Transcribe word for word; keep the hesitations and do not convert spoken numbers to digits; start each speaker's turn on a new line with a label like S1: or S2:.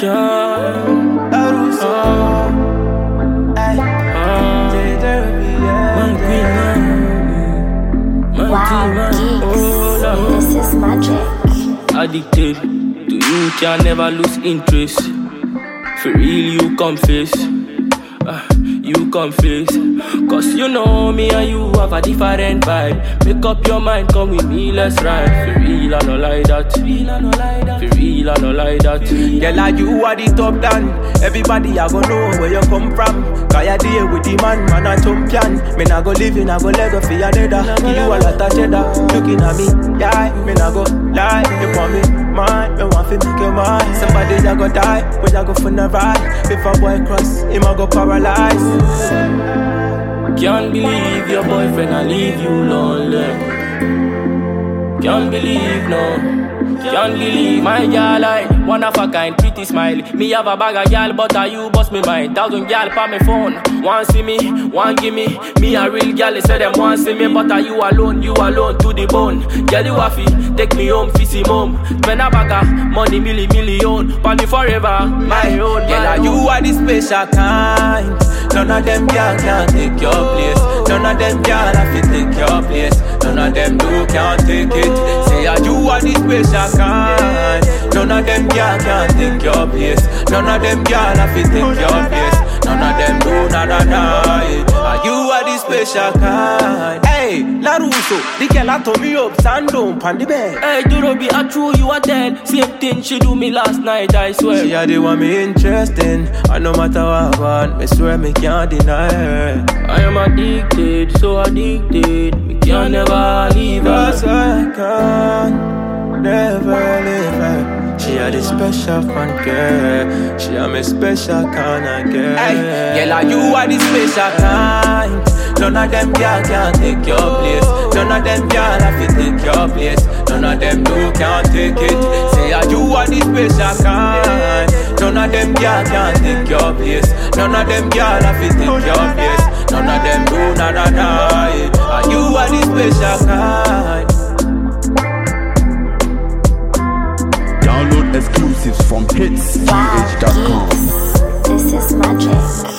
S1: Sean.
S2: Larusso. Ay.
S1: Man, queen, man. Man,
S3: Wow,
S1: team, man.
S3: geeks,
S1: Oh, Lord.
S3: this is magic.
S1: Addicted to you, can never lose interest. For real, you come face. Uh, you come face. Cause you know me and you have a different vibe. Make up your mind, come with me, let's ride. For real, I no like that. For real, I no like that. For real, I no like that.
S2: Girl, like you are the top down. Everybody I go know where you come from. Cause you deal with the man, man a champion. Me nah go live in, I go lego for your dada. Give you a lot of cheddar. Looking at me, yeah, me nah go lie. You want me, man, me want to make you mine. Somebody that go die, but you go for the ride. If a boy cross, him a go paralyzed.
S1: Can't believe your boyfriend I leave you lonely. Can't believe no. Can't believe my girl like one of a kind, pretty smile. Me have a bag of girl, but are you bust me mind? Thousand girl pa me phone. One see me, one give me. Me a real girl, they say them one see me, but are you alone? You alone to the bone. Girl you happy, take me home, fizzy mom. Spend a bag of money, milli million. Pan me forever, my own.
S2: Girl, like you are the special kind. None of them girl can take your place. None of them girl have to take your place. None of them do can't take it. Say uh, you are the special kind. None of them girl can take your place. None of them girl have to take your place. None of them do na na na. Uh, you are the special kind. Hey, Larusso, the girl a turn me up, stand down pon the bed.
S1: Hey, do not be a true, you a tell. Same thing she do me last night, I swear.
S2: She a the one me interesting. And no matter what I want, me swear me can't deny her.
S1: I am addicted, so addicted. Me can never leave her.
S2: That's why I can't never leave her. She a the special fun girl. She a me special kind of girl. Hey, girl, like you are the special kind. None of them girl can take your place. None of them girl have to take your place. None of them do can't take it. Say uh, you are the special kind. None of them girl can take your place. None of them girl have to take your place. None of them do na na na. Uh, you are the special kind.
S4: Download exclusives from hits g h dot com.
S3: Wow, geeks, this is magic.